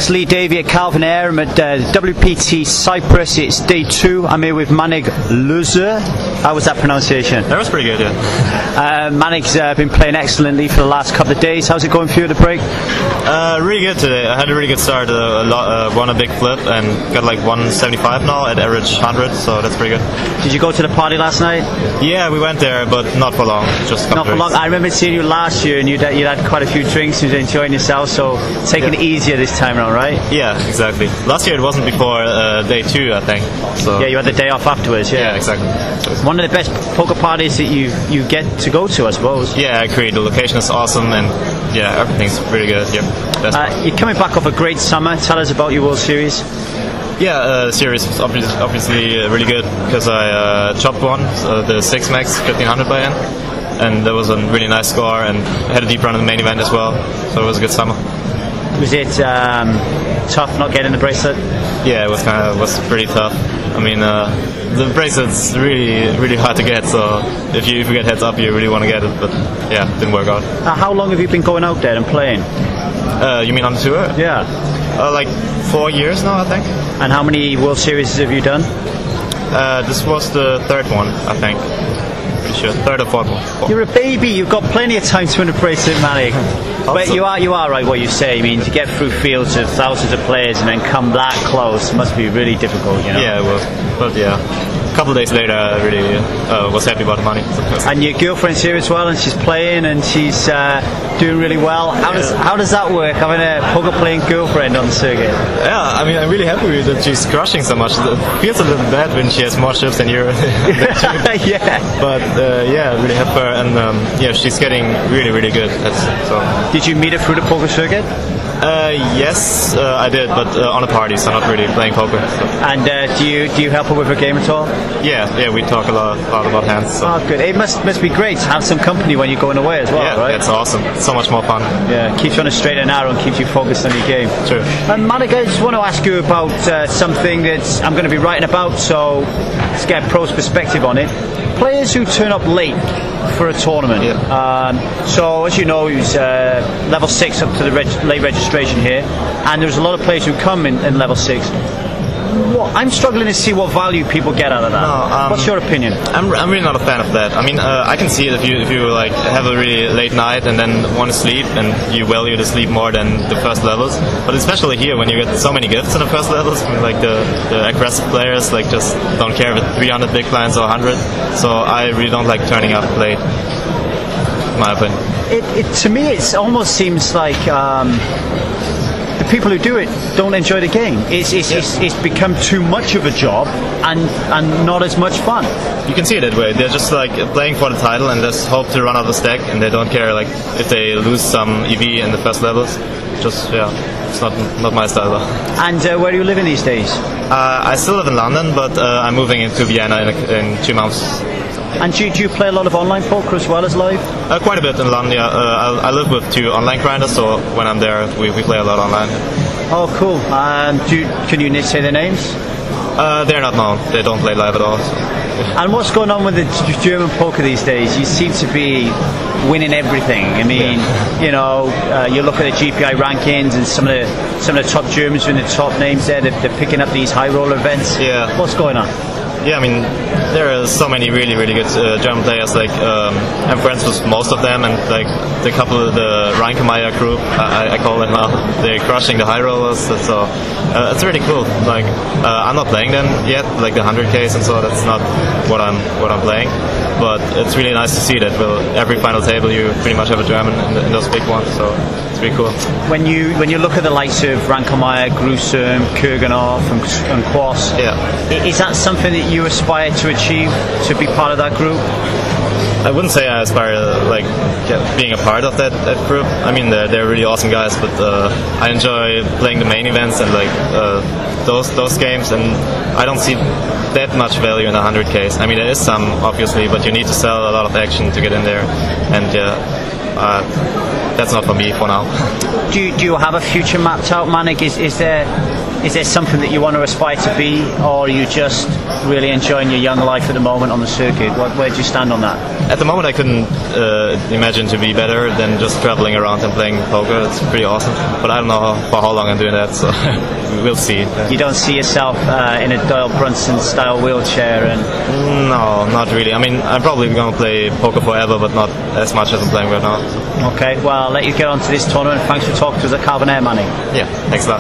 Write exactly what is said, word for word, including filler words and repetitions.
It's Lee Davey at Calvin Air. I'm at uh, W P T Cyprus. It's day two. I'm here with Manik Luzer. How was that pronunciation? That was pretty good, yeah. Uh, Manik's uh, been playing excellently for the last couple of days. How's it going for you at the break? Uh, really good today. I had a really good start. Uh, a lot, uh, won a big flip and got like one seventy-five now at average one hundred, so that's pretty good. Did you go to the party last night? Yeah, we went there, but not for long. Just a couple Not for long. I remember seeing you last year, and you'd, you'd had quite a few drinks and you were enjoying yourself. So taking yeah. it easier this time around, right? Yeah, exactly. Last year it wasn't before uh, day two, I think. So yeah, you had the day off afterwards. Yeah, yeah exactly. One of the best poker parties that you you get to go to, I suppose. Yeah, I agree. The location is awesome, and yeah, everything's pretty good. Yep. Uh, you're coming back off a great summer. Tell us about your World Series. Yeah, uh, the series was obviously, obviously uh, really good because I uh, chopped one, so the six max fifteen hundred by end, and that was a really nice score, and had a deep run in the main event as well, so it was a good summer. Was it um, tough not getting the bracelet? Yeah, it was kind of was pretty tough. I mean, uh, the bracelet's really really hard to get, so if you if you get heads up, you really want to get it, but yeah, it didn't work out. Uh, how long have you been going out there and playing? Uh, you mean on the tour? Yeah. Uh, like four years now, I think. And how many World Series have you done? Uh, this was the third one, I think. Pretty sure, third or fourth one. Fourth. You're a baby. You've got plenty of time to win a bracelet, Manik. But you are you are right what you say. I mean, to get through fields of thousands of players and then come that close must be really difficult, you know. Yeah, it was. But yeah, a couple of days later, I really uh, was happy about the money. And your girlfriend's here as well, and she's playing, and she's uh, doing really well. How does how does that work, having a poker playing girlfriend on the circuit? Yeah, I mean, I'm really happy with that she's crushing so much. It feels a little bad when she has more chips than you. Yeah. But uh, yeah, really happy for her, and um, yeah, she's getting really, really good. That's, so. Did you meet her through the poker circuit? Uh, yes, uh, I did, but uh, on a party, so not really playing poker. So. And uh, do you do you help her with her game at all? Yeah, yeah, we talk a lot, a lot about hands. So. Oh, good. It must must be great to have some company when you're going away as well, yeah, right? Yeah, it's awesome. It's so much more fun. Yeah, keeps you on a straight and narrow and keeps you focused on your game. True. And Manik, I just want to ask you about uh, something that I'm going to be writing about, so let's get a pro's perspective on it. Players who turn up late for a tournament. Yeah. Um, so, as you know, he was uh, level six up to the reg late registration here, and there's a lot of players who come in, in level six. What, I'm struggling to see what value people get out of that. No, um, What's your opinion? I'm, I'm really not a fan of that. I mean, uh, I can see it if you if you like have a really late night and then want to sleep and you value the sleep more than the first levels. But especially here when you get so many gifts in the first levels, like the, the aggressive players like just don't care with three hundred big blinds or one hundred. So I really don't like turning up late. In my opinion. It, it to me it almost seems like. Um, The people who do it don't enjoy the game. It's it's, yeah. it's it's become too much of a job and and not as much fun. You can see it that way. They're just like playing for the title and just hope to run out the stack, and they don't care like if they lose some E V in the first levels. Just yeah, it's not not my style though. And uh, where are you living these days? Uh, I still live in London, but uh, I'm moving into Vienna in, a, in two months. And do you, do you play a lot of online poker as well as live? Uh, quite a bit in London, yeah. Uh, I, I live with two online grinders, so when I'm there, we, we play a lot online. Oh, cool. Um, do you, can you say their names? Uh, they're not known. They don't play live at all. So. And what's going on with the German poker these days? You seem to be winning everything. I mean, yeah. you know, uh, you look at the G P I rankings, and some of the some of the top Germans are in the top names there. They're, they're picking up these high roller events. Yeah. What's going on? Yeah, I mean, there are so many really, really good uh, German players. Like, um, I'm friends with most of them, and like the couple of the Reinkemeyer group, I, I call them now. They're crushing the high rollers, so uh, it's really cool. Like, uh, I'm not playing them yet, like the one hundred Ks and so. That's not what I'm what I'm playing. But it's really nice to see that. Well, every final table you pretty much have a German in, the, in those big ones, so it's pretty cool. When you when you look at the likes of Reinkemeyer, Grusum, Kurganov, and, and Quas, yeah, is that something that you aspire to achieve, to be part of that group? I wouldn't say I aspire to like being a part of that, that group. I mean, they're, they're really awesome guys, but uh, I enjoy playing the main events and like uh, those those games, and I don't see that much value in a one hundred Ks. I mean, there is some, obviously, but you need to sell a lot of action to get in there, and yeah, uh, that's not for me for now. Do you, do you have a future mapped out, Manik? Is, is there is there something that you want to aspire to be, or are you just really enjoying your young life at the moment on the circuit? Where, where do you stand on that? At the moment, I couldn't uh, imagine to be better than just traveling around and playing poker. It's pretty awesome. But I don't know how, for how long I'm doing that, so we'll see. You don't see yourself uh, in a Doyle Brunson style wheelchair? And no, not really. I mean, I'm probably going to play poker forever, but not as much as I'm playing right now. Okay, well, I'll let you get on to this tournament. Thanks for talking to us at Carbon Air, Manny. Yeah, thanks a lot.